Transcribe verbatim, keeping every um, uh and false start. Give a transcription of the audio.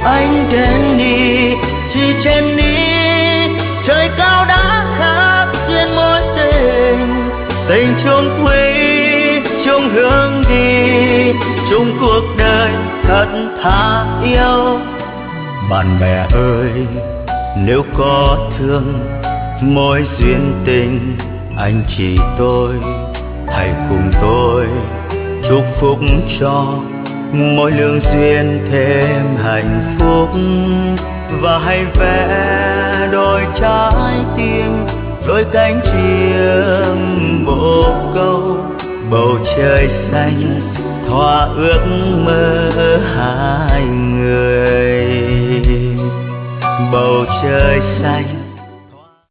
anh đến đi chỉ trên đi, trời cao đã khắc duyên mối tình, tình chung thủy chung hướng đi, chung cuộc đời thật thà yêu. Bạn bè ơi, nếu có thương mối duyên tình anh chị tôi, hãy cùng tôi chúc phúc cho mỗi lương duyên thêm hạnh phúc, và hãy vẽ đôi trái tim, đôi cánh chim bồ câu, bầu trời xanh thỏa ước mơ hai người. Bầu trời xanh